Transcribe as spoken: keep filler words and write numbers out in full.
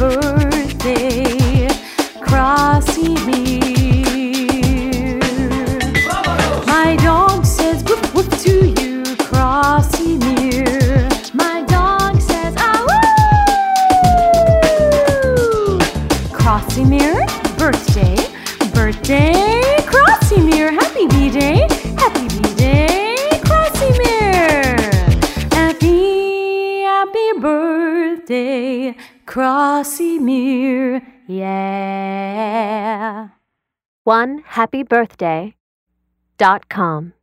birthday, Krasimir. My dog says woof woof to you, Krasimir. My dog says ah woo! Krasimir, birthday, birthday, Krasimir. Happy B-Day, happy B-Day, Krasimir. Happy, happy birthday, Krasimir. Yeah. one happy birthday dot com